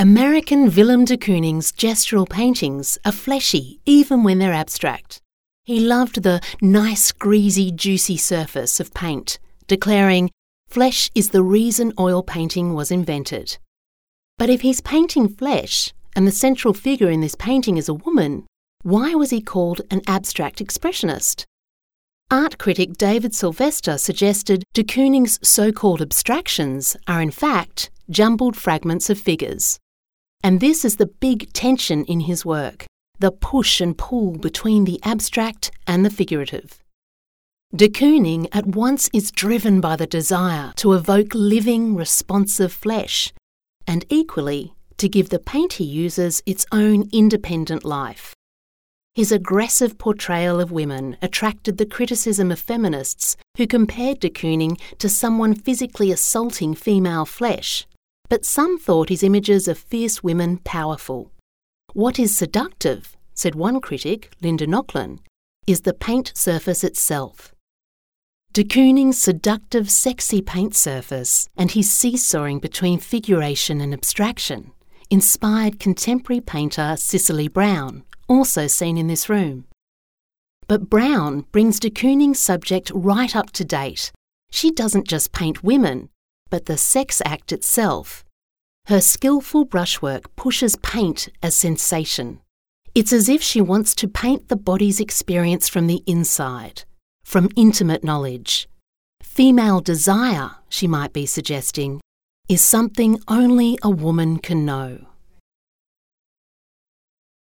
American Willem de Kooning's gestural paintings are fleshy even when they're abstract. He loved the nice, greasy, juicy surface of paint, declaring, "Flesh is the reason oil painting was invented." But if he's painting flesh, and the central figure in this painting is a woman, why was he called an abstract expressionist? Art critic David Sylvester suggested de Kooning's so-called abstractions are in fact jumbled fragments of figures. And this is the big tension in his work, the push and pull between the abstract and the figurative. De Kooning at once is driven by the desire to evoke living, responsive flesh, and equally to give the paint he uses its own independent life. His aggressive portrayal of women attracted the criticism of feminists who compared de Kooning to someone physically assaulting female flesh, but some thought his images of fierce women powerful. "What is seductive," said one critic, Linda Nochlin, "is the paint surface itself." De Kooning's seductive, sexy paint surface and his seesawing between figuration and abstraction inspired contemporary painter Cicely Brown, also seen in this room. But Brown brings de Kooning's subject right up to date. She doesn't just paint women, but the sex act itself. Her skillful brushwork pushes paint as sensation. It's as if she wants to paint the body's experience from the inside, from intimate knowledge. Female desire, she might be suggesting, is something only a woman can know.